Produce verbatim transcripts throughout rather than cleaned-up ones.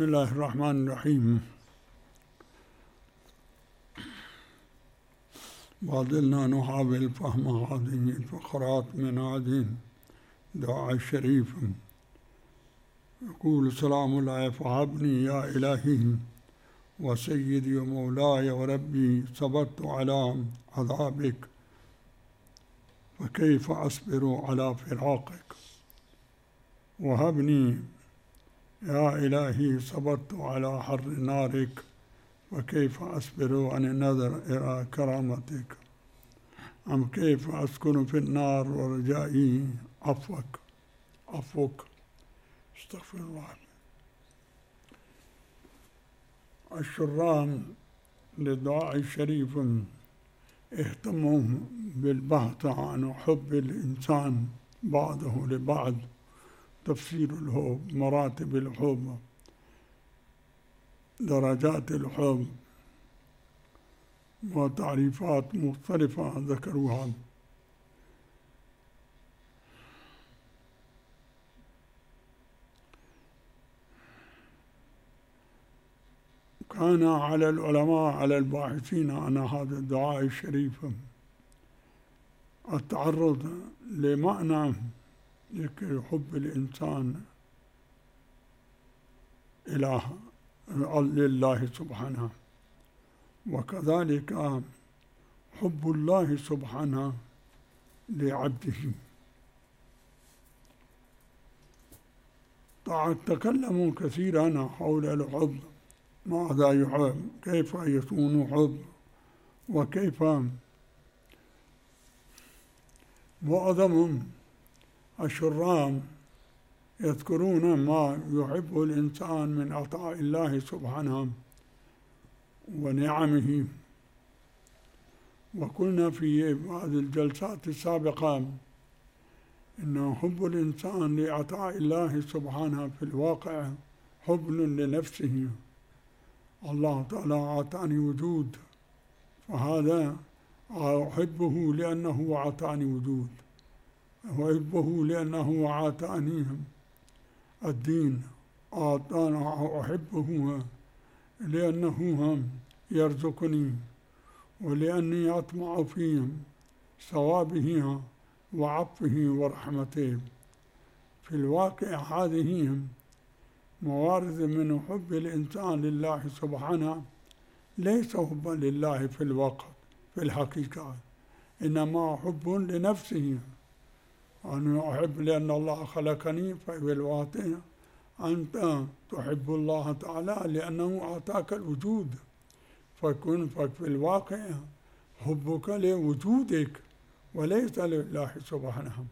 بسم الله الرحمن الرحيم. ما نحاول فهم هذه الفقرات من هذه الدعاء الشريف. يقول سلام الله فهبني يا إلهي وسيدي ومولاي وربي صبرت على عذابك فكيف أصبر على فراقك، وهبني يا إلهي صبرت على حر نارك وكيف أصبر عن النظر إلى كرامتك، أم كيف أسكن في النار ورجائي عفوك عفوك استغفر الله. الشرام للدعاء الشريف اهتموا بالبحث عن حب الإنسان بعضه لبعض، تفسير الحب، مراتب الحب، درجات الحب، وتعريفات مختلفة ذكروها. كان على العلماء على الباحثين عن هذا الدعاء الشريف التعرض لمعنى ذكر حب الإنسان إله لله سبحانه، وكذلك حب الله سبحانه لعبده. تكلموا كثيرا حول الحب، ماذا يحب، كيف يكون حب، وكيف معظم الشرام يذكرون ما يحب الإنسان من عطاء الله سبحانه ونعمه. وقلنا في بعض الجلسات السابقة إن حب الإنسان لعطاء الله سبحانه في الواقع حب لنفسه. الله تعالى أعطاني وجود، فهذا أحبه لأنه أعطاني وجود، أحبه لأنه أعطاني الدين، أعطانا أحبه لأنه يرزقني ولأني أطمع في ثوابه وعفوه ورحمته. في الواقع هذه موارد من حب الإنسان لله سبحانه ليس حبا لله في الواقع في الحقيقة، إنما حب لنفسه. أنا أحب لأن الله خلقني، ففي الواقع أنت تحب الله تعالى لأنه أعطاك الوجود، فكن ففي الواقع حبك لوجودك وليس لله سبحانه.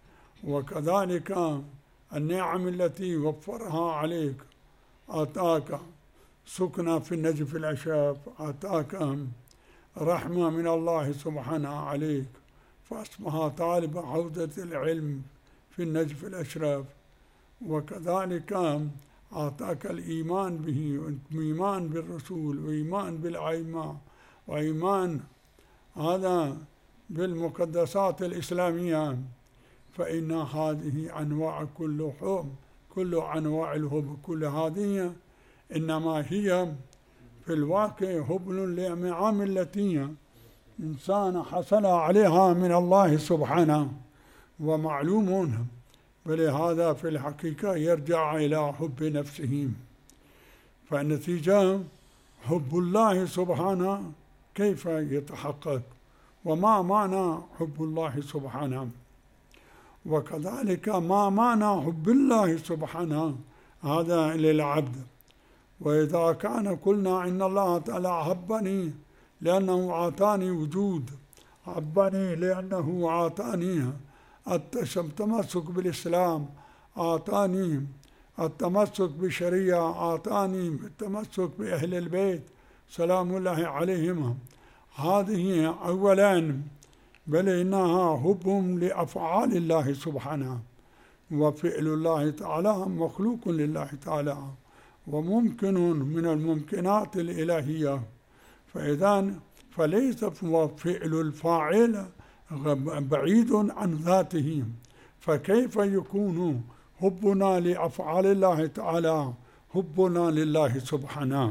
وكذلك النعم التي وفرها عليك، أعطاك سكنة في النجف الأشراف، أعطاك رحمة من الله سبحانه عليك فأصبح طالب حوزة العلم في النجف الأشراف. وكذلك أعطاك الإيمان به، وإيمان بالرسول، وإيمان بالأئمة، وإيمان هذا بالمقدسات الإسلامية. فإن هذه أنواع كل حب، كل أنواع الحب، كل هذه إنما هي في الواقع حب للنعم التي إنسان حصل عليها من الله سبحانه ومعلوم، ولهذا في الحقيقة يرجع إلى حب نفسه. فالنتيجة حب الله سبحانه كيف يتحقق، وما معنى حب الله سبحانه، وكذلك ما معنى حب الله سبحانه هذا للعبد. وإذا كان قلنا إن الله تعالى أحبني لأنه أعطاني وجود، أحبني لأنه أعطاني التمسك بالإسلام، أعطاني التمسك بالشريعة، أعطاني التمسك بأهل البيت سلام الله عليهم، هذه أولا، بل إنها حب لأفعال الله سبحانه، وفعل الله تعالى مخلوق لله تعالى وممكن من الممكنات الإلهية. فإذا فليس فعل الفاعل بعيد عن ذاته، فكيف يكون حبنا لأفعال الله تعالى حبنا لله سبحانه.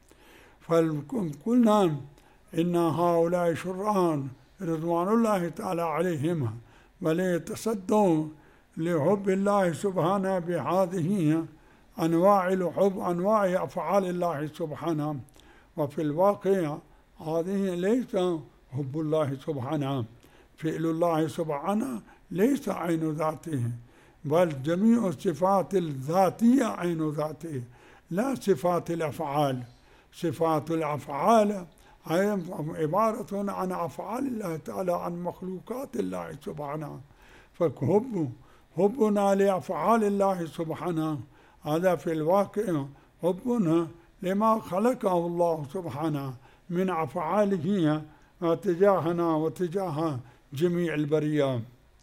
فقلنا إن هؤلاء شرعان رضوان الله تعالى عليهم وليتصدوا لحب الله سبحانه بهذه أنواع الحب، أنواع أفعال الله سبحانه. وفي الواقع هذه ليس حب الله سبحانه، فعل الله سبحانه ليس عين ذاته، بل جميع الصفات الذاتية عين ذاته، لا صفات الأفعال. صفات الأفعال هي عبارة عن أفعال الله تعالى، عن مخلوقات الله سبحانه. فحب حبنا لأفعال الله سبحانه هذا في الواقع حبنا لما خلقه الله سبحانه من أفعاله تجاهنا وتجاه جميع البرية.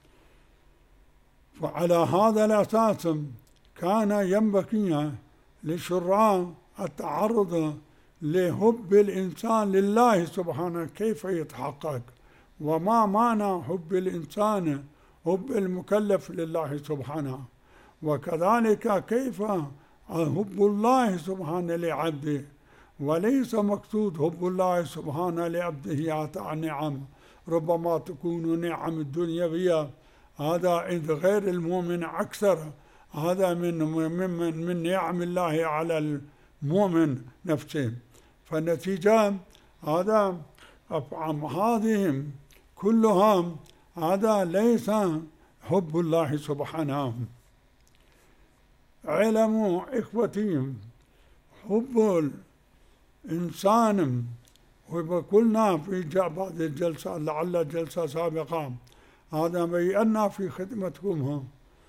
فعلى هذا الأساس كان ينبغي للشرع التعرض لحب الإنسان لله سبحانه كيف يتحقق، وما معنى حب الإنسان، حب المكلف لله سبحانه، وكذلك كيف حب الله سبحانه لعبده. وليس مقصود حب الله سبحانه لعبده أعطى نعم، ربما تكون نعم الدنيوية هذا عند غير المؤمن أكثر، هذا من من من نعم الله على المؤمن نفسه. فالنتيجة هذا هذه كلها هذا ليس حب الله سبحانه. علموا إخوتي حب الإنسان، وقلنا في بعض الجلسة لعل جلسة سابقة هذا بينا في خدمتكم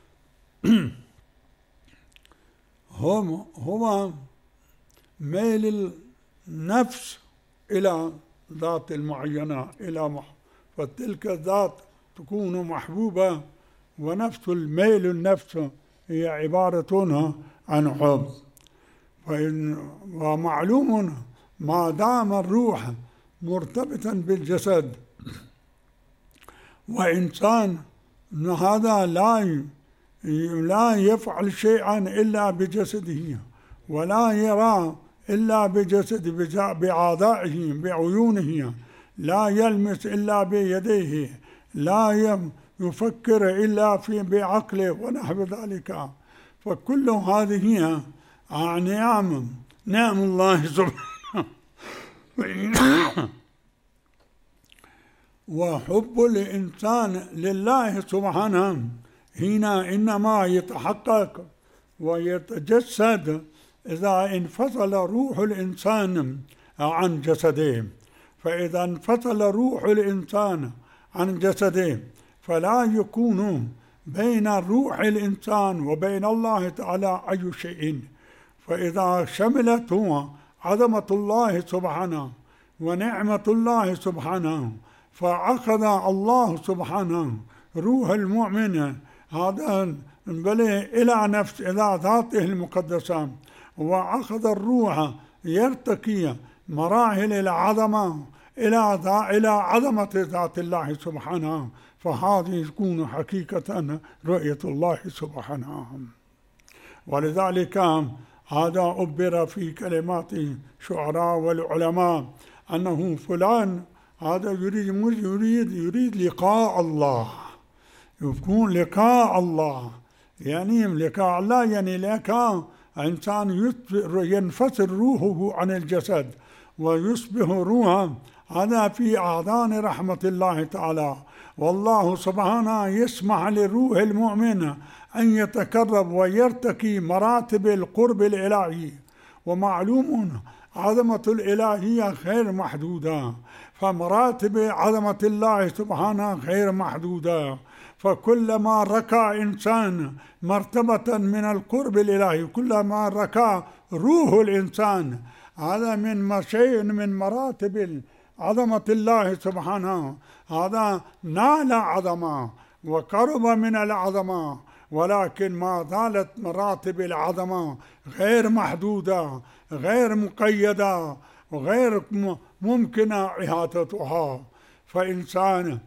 هم هو ميل النفس إلى ذات المعينة، إلى مح... فتلك الذات تكون محبوبة، ونفس الميل النفس هي عبارة عن حب. فإن ومعلوم ما دام الروح مرتبطا بالجسد، وإنسان هذا لا لا يفعل شيئا إلا بجسده، ولا يرى إلا بجسد بأعضائه بعيونه، لا يلمس إلا بيديه، لا يفكر إلا في بعقله ونحو ذلك. فكل هذه نعم نعم الله سبحانه. وحب الإنسان لله سبحانه هنا إنما يتحقق ويتجسد إذا انفصل روح الإنسان عن جسده. فإذا انفصل روح الإنسان عن جسده فلا يكون بين روح الإنسان وبين الله تعالى أي شيء. فإذا شملته عظمة الله سبحانه ونعمة الله سبحانه، فأخذ الله سبحانه روح المؤمن هذا بلي إلى نفس إلى ذاته المقدسة، وأخذ الروح يرتقي مراحل العظمة إلى إلى عظمة ذات الله سبحانه، فهذه تكون حقيقة رؤية الله سبحانه. ولذلك هذا عبر في كلمات الشعراء والعلماء أنه فلان هذا يريد يريد يريد لقاء الله، يكون لقاء الله، يعني لقاء الله يعني لقاء إنسان ينفصل روحه عن الجسد ويصبح روحا هذا في أعضان رحمة الله تعالى. والله سبحانه يسمح للروح المؤمن أن يتقرب ويرتقي مراتب القرب الإلهي. ومعلوم عظمة الإلهية غير محدودة، فمراتب عظمة الله سبحانه غير محدودة. فكلما ركع إنسان مرتبة من القرب الإلهي، كلما ركع روح الإنسان هذا من شيء من مراتب عظمة الله سبحانه، هذا نال عظمة وقرب من العظمة، ولكن ما زالت مراتب العظمة غير محدودة غير مقيدة وغير ممكنة إحاطتها. فإنسان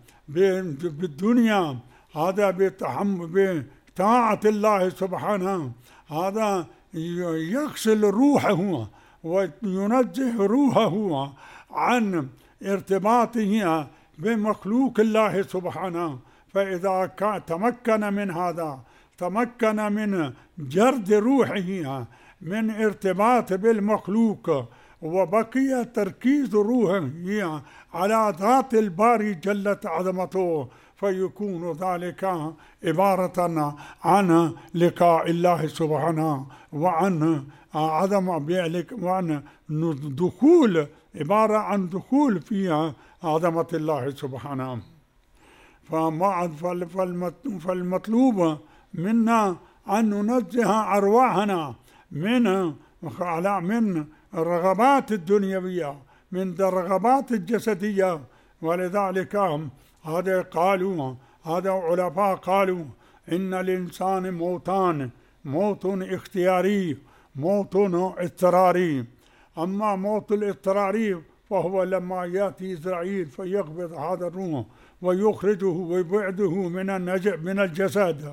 بالدنيا هذا بطاعة الله سبحانه هذا يغسل روحه وينزه روحه عن ارتباطه بمخلوق الله سبحانه. فإذا تمكن من هذا، تمكن من جرد روحه من ارتباط بالمخلوق، وبقي تركيز روحه على ذات الباري جلت عظمته، فيكون ذلك عبارة عن لقاء الله سبحانه، وعن عدم وعن دخول، عبارة عن دخول في عظمة الله سبحانه. فالمطلوب منا أن ننزه أرواحنا من من الرغبات الدنيوية، من الرغبات الجسدية. ولذلك هذا قالوا، هذا علماء قالوا إن الإنسان موتان، موت اختياري، موت اضطراري. أما موت الاضطراري فهو لما يأتي إسرائيل فيقبض هذا الروح ويخرجه ويبعده من من الجسد.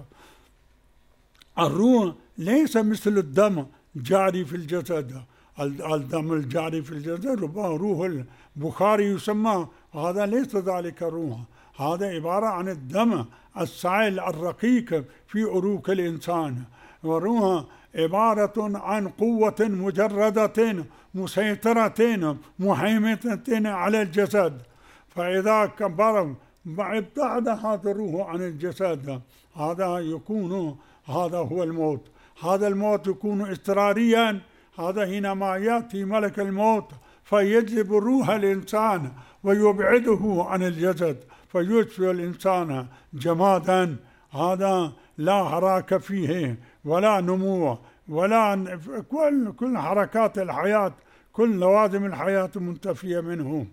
الروح ليس مثل الدم جاري في الجسد، الدم الجاري في الجسد روح البخاري يسمى، هذا ليس ذلك الروح، هذا عبارة عن الدم السائل الرقيق في عروق الإنسان. والروح عبارة عن قوة مجردة مسيطرة مهيمنة على الجسد. فإذا كبر ابتعد هذا الروح عن الجسد، هذا يكون، هذا هو الموت. هذا الموت يكون اضطراريا. هذا حينما يأتي ملك الموت فيجلب روح الإنسان ويبعده عن الجسد، فيشفي الإنسان جمادا، هذا لا حراك فيه ولا نمو ولا كل كل حركات الحياة، كل لوازم الحياة منتفية منه.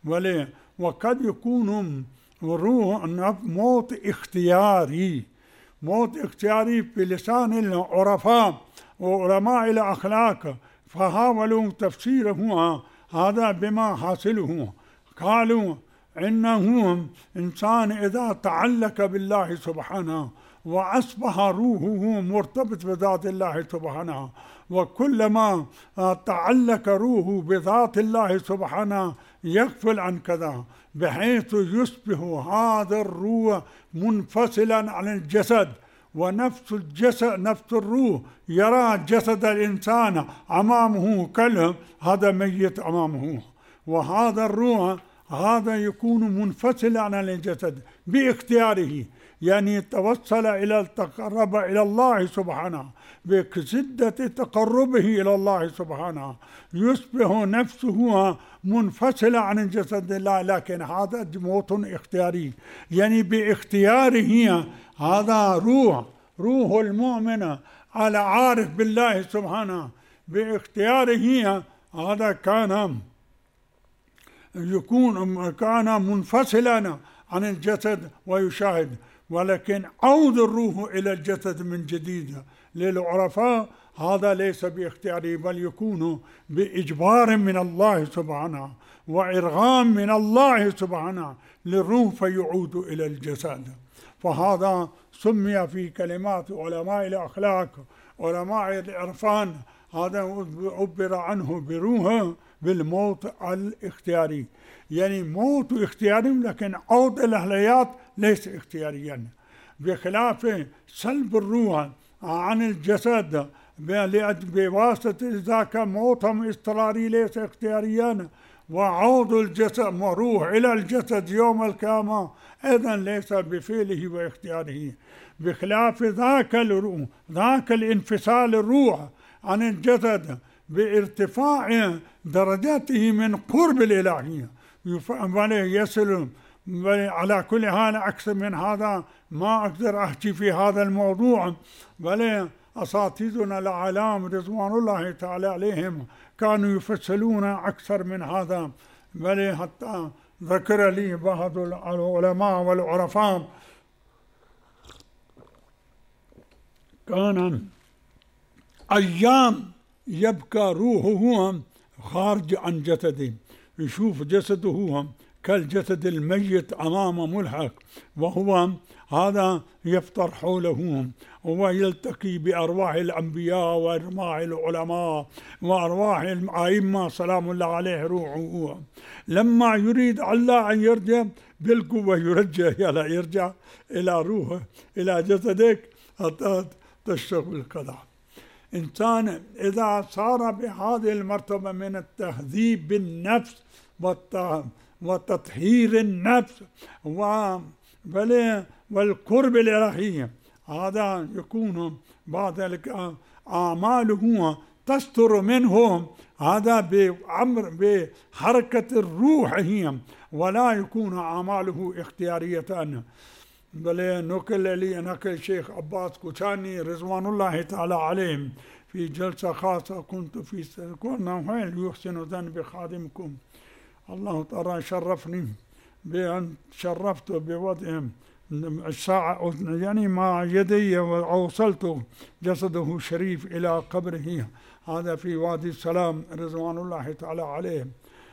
وقد يكون روح موت اختياري، موت اختياري بلسان العرفاء وعلماء الأخلاق، فحاولوا تفسيره هذا بما حاصله. قالوا إنه إنسان إذا تعلق بالله سبحانه وأصبح روحه مرتبط بذات الله سبحانه، وكلما تعلق روحه بذات الله سبحانه يغفل عن كذا، بحيث يصبح هذا الروح منفصلا عن الجسد، ونفس الجسد نفس الروح يرى جسد الإنسان أمامه كله، هذا ميت أمامه. وهذا الروح هذا يكون منفصلا عن الجسد باختياره، يعني توصل إلى التقرب إلى الله سبحانه بشدة تقربه إلى الله سبحانه، يصبح نفسه منفصلة عن الجسد الله، لكن هذا موت اختياري، يعني باختياره. هذا روح روح المؤمن العارف بالله سبحانه باختياره، هذا كان يكون كان منفصلا عن الجسد ويشاهد. ولكن عود الروح إلى الجسد من جديد للعرفاء هذا ليس باختياري، بل يكون بإجبار من الله سبحانه وإرغام من الله سبحانه للروح فيعود إلى الجسد. فهذا سمي في كلمات علماء الأخلاق علماء العرفان، هذا عبر عنه بروح بالموت الاختياري، يعني موت اختياري لكن عود الحياة ليس اختياريا، بخلاف سلب الروح عن الجسد بواسطة ذاك موت اضطراري ليس اختياريا، وعود الجسد مروح إلى الجسد يوم القيامة أيضا ليس بفعله واختياره، بخلاف ذاك الروح ذاك الانفصال الروح عن الجسد بارتفاع درجاته من قرب الإلهية يصل. على كل حال أكثر من هذا ما أقدر أحكي في هذا الموضوع، بل أساتذتنا الأعلام رضوان الله تعالى عليهم كانوا يفصلون أكثر من هذا، بل حتى ذكر لي بعض العلماء والعرفاء كان أيام يبقى روحه خارج عن جسده، يشوف جسده كالجسد الميت أمام ملحق، وهو هذا يفطر حوله ويلتقي بأرواح الأنبياء وأرواح العلماء وأرواح الأئمة سلام الله عليه روحه. لما يريد الله أن يرجع بالقوة يرجع يلا يرجع إلى روحه إلى جسدك حتى تشتغل القضاء. إنسان إذا صار بهذه المرتبة من التهذيب بالنفس وتطهير النفس والقرب الإلهي، هذا يكون بعد ذلك أعماله تستر منه، هذا بأمر بحركة الروح هي، ولا يكون أعماله اختيارية. بل نقل لي نقل الشيخ عباس كوشاني رضوان الله تعالى عليه في جلسة خاصة كنت في قلنا وين يحسن ذنب خادمكم، الله تعالى شرفني بأن شرفت بوضع الساعة يعني مع يدي وأوصلت جسده الشريف إلى قبره، هذا في وادي السلام رضوان الله تعالى عليه.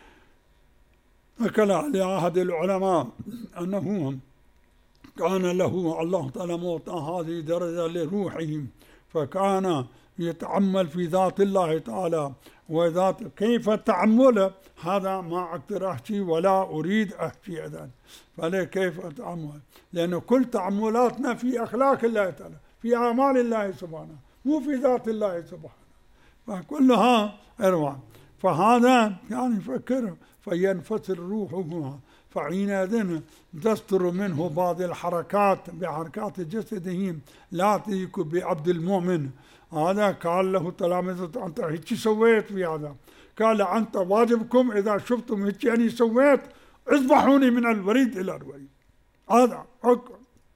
أكل لعهد العلماء أنه كان له الله تعالى معطى هذه درجة لروحه، فكان يتعمل في ذات الله تعالى وذات كيف تعمل، هذا ما أقدر أحكي ولا أريد أحكي أذن، فلا كيف أتعمل، لأن كل تعملاتنا في أخلاق الله تعالى، في أعمال الله سبحانه، مو في ذات الله سبحانه، فكلها أروع. فهذا يعني فكر فينفصل روحه، فحينئذ تستر منه بعض الحركات بحركات جسده لا تليق بعبد المؤمن. هذا قال له تلامذته أنت هيك سويت في هذا، قال أنت واجبكم إذا شفتم هيك يعني سويت اذبحوني من الوريد إلى الوريد. هذا حكم.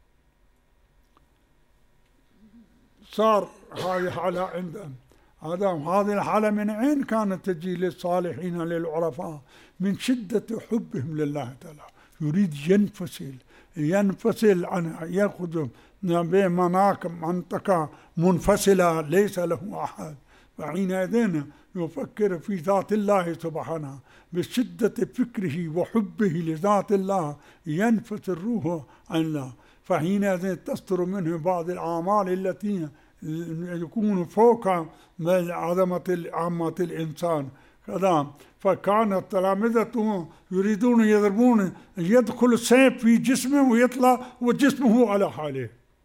صار هاي حالة عندهم. هذا هذه الحالة من أين كانت تجي للصالحين للعرفاء؟ من شدة حبهم لله تعالى، يريد ينفصل ينفصل عنها، يأخذ بمناك منطقة منفصلة ليس له أحد، فحينئذ يفكر في ذات الله سبحانه بشدة فكره وحبه لذات الله، ينفصل روحه عن الله، فحينئذ تستر منه بعض الأعمال التي يكون فوق عظمة عامة الإنسان كذا. فكانت تلامذته يريدون يضربون يدخل السيف في جسمه ويطلع وجسمه على حاله.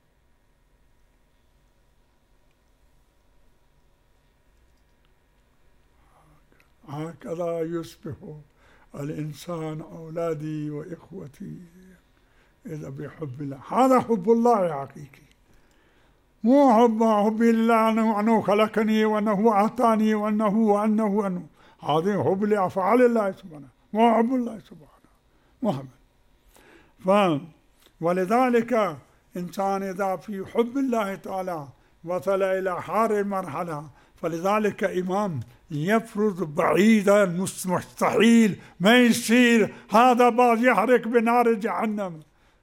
هكذا يصبح الإنسان أولادي وإخوتي إذا بحب الله. هذا حب الله حقيقي، مو حب حبي لله أنه, أنه خلقني وأنه أعطاني وأنه وأنه وأنه، هذا حب لأفعال الله سبحانه، مو حب الله سبحانه محمد. ف ولذلك إنسان إذا في حب الله تعالى وصل إلى حار المرحلة، فلذلك إمام يفرض بعيدا مستحيل ما يصير هذا بعض يحرق بنار جهنم،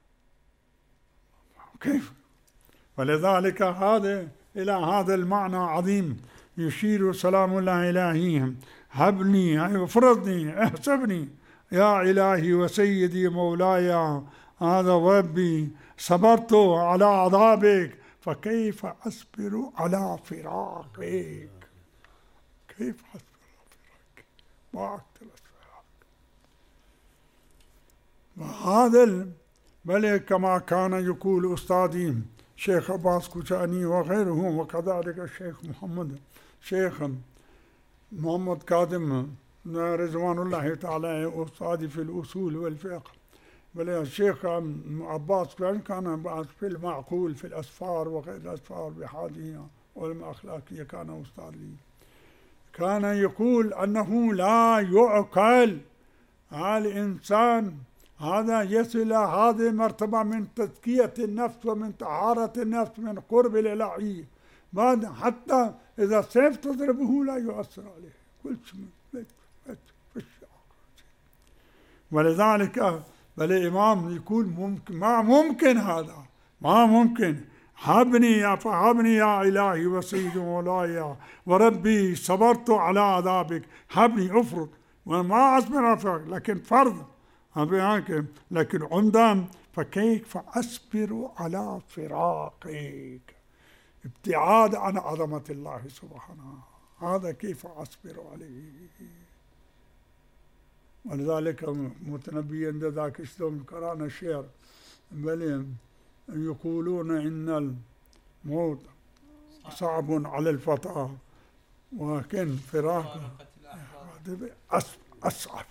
كيف؟ ولذلك هذا إلى هذا المعنى عظيم يشير سلام الله إلهي، هبني افرضني احسبني يا إلهي وسيدي مولاي هذا ربي، صبرت على عذابك فكيف أصبر على فراقك، كيف أصبر على فراقك، ما أقدر أصبر. وهذا بل كما كان يقول أستاذي شيخ عباس كوشاني وغيره، وكذلك الشيخ محمد شيخ محمد كاظم رضوان الله تعالى أستاذي في الأصول والفقه، بل الشيخ عباس كان بعد في المعقول في الأسفار وغير الأسفار بحاله علم أخلاقية، كان أستاذي كان يقول أنه لا يعقل الإنسان هذا يصل هذه المرتبة من تزكية النفس ومن طهارة النفس من قرب الإلهي، بعد حتى إذا سيف تضربه لا يؤثر عليه كل شيء. ولذلك بل الإمام يقول ممكن ما ممكن هذا ما ممكن، هبني يا فهبني يا إلهي وسيدي مولاي وربي صبرت على عذابك، هبني افرض وما أصبر أفرض، لكن فرض هذا لكن عندهم فكيف أصبر على فراقك، ابتعاد عن عظمة الله سبحانه، هذا كيف أصبر عليه. ولذلك متنبي عند ذاك شلون قرأنا الشعر بل يقولون إن الموت صعب على الفتى ولكن فراق أصعب.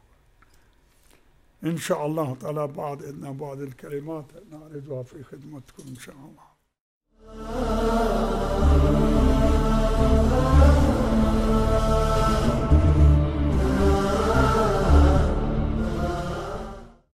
إن شاء الله تعالى بعد إن بعض الكلمات نعرضها في خدمتكم إن شاء الله.